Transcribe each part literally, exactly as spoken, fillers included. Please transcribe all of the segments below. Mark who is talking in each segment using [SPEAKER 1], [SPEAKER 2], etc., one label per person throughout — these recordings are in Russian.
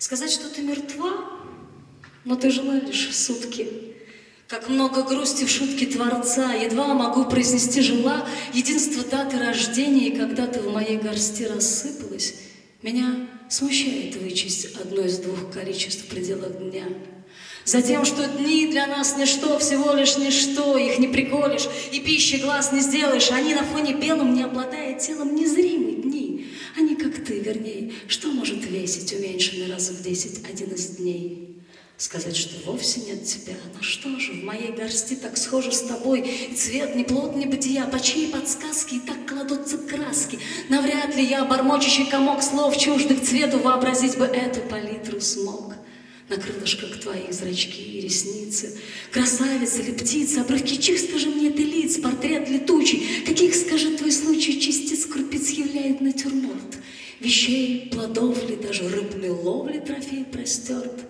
[SPEAKER 1] Сказать, что ты мертва, но ты жила лишь сутки. Как много грусти в шутке Творца, едва могу произнести жила, единство даты рождения, и когда ты в моей горсти рассыпалась, меня смущает вычесть одно из двух количеств в пределах дня. Затем, что дни для нас ничто, всего лишь ничто, их не приколешь, и пищи глаз не сделаешь, они на фоне белом, не обладая телом, незримы дни. Они как ты, вернее, что может весить, уменьшенный раз в десять один из дней? Сказать, что вовсе нет тебя, но что же, в моей горсти так схожи с тобой, и цвет не плод, не бытия, по чьей подсказке и так кладутся краски. Навряд ли я, бормочущий комок слов чуждых цвету, вообразить бы эту палитру смог. На крылышках твоих зрачки и ресницы, красавица ли птица, обрывки чьих, скажи мне, ты лиц, портрет летучий, каких, скажи, твой случай частиц крупиц являет натюрморт, вещей, плодов ли, даже рыбной ловли трофей простерт.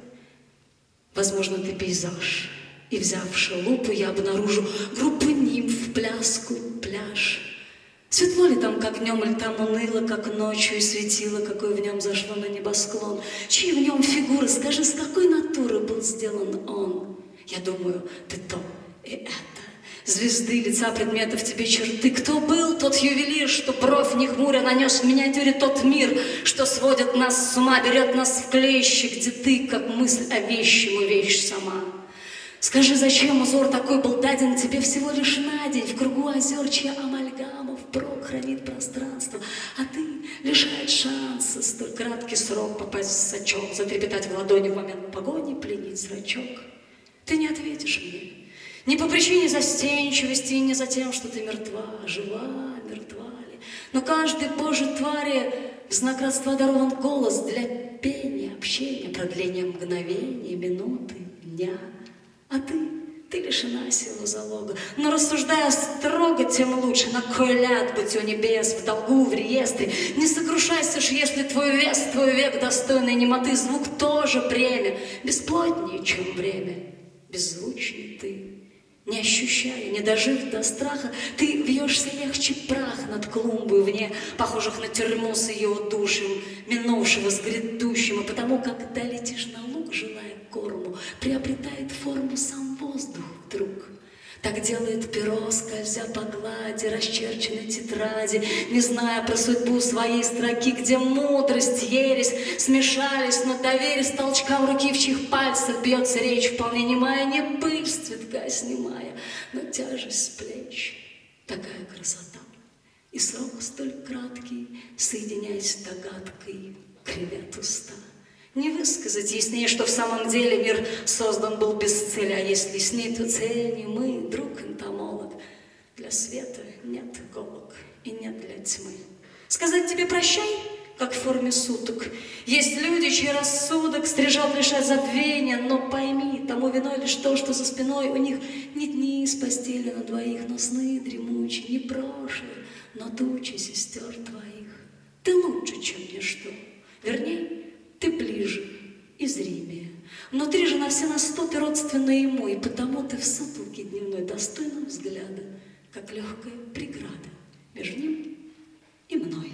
[SPEAKER 1] Возможно, ты пейзаж, и, взявши лупу, я обнаружу группу нимф, пляску, пляж. Светло ли там, как днем, или там уныло, как ночью, и светило, какое в нем зашло на небосклон? Чьи в нем фигуры, скажи, с какой натуры был сделан он? Я думаю, ты то и это. Звезды, лица, предметов тебе черты. Кто был тот ювелир, что бровь не хмуря нанес в миниатюре тот мир, что сводит нас с ума, берет нас в клещи, где ты, как мысль о вещему, вещь сама. Скажи, зачем узор такой был даден тебе всего лишь на день, в кругу озер, чья амальгама впрок хранит пространство, а ты лишает шанса столь краткий срок попасть в сачок, затрепетать в ладони в момент погони, пленить зрачок? Ты не ответишь мне. Не по причине застенчивости и не за тем, что ты мертва, жива, мертва ли. Но каждой божьей твари в знак родства дарован голос для пения, общения, продления мгновения, минуты, дня. А ты, ты лишена силы залога. Но рассуждая строго, тем лучше, на кой ляд быть у небес, в долгу, в реестре. Не сокрушайся ж, если твой вес, твой век достойный немоты, звук тоже бремя, бесплотнее, чем время, беззвучней ты. Не ощущая, не дожив до страха, ты вьешься легче прах над клумбой вне, похожих на тюрьму с ее душем, минувшего с грядущим, и потому, когда летишь на луг, желая корму, приобретает форму сам воздух вдруг. Так делает перо, скользя по глади расчерченной тетради, не зная про судьбу своей строки, где мудрость, ересь смешались, но доверясь толчкам руки, в чьих пальцах бьется речь, вполне немая, не пыль с цветка снимая, но тяжесть с плеч. Такая красота и срок столь краткий, соединяясь с догадкой, кривят уста. Не высказать яснее, что в самом деле мир создан был без цели, а если с ней, то цель не мы, друг энтомолог. Для света нет иголок и нет для тьмы. Сказать тебе прощай, как в форме суток. Есть люди, чей рассудок стрижет лишь забвения, но пойми, тому виной лишь то, что за спиной у них не дни с постели на двоих, но сны дремучие, не прошлые, но тучи сестер твоих. Ты лучше, чем ничто, верней, ты ближе и зримее. Внутри же на все на сто ты родственна ему, и потому ты в сутолке дневной достойна взгляда, как легкая преграда между ним и мной.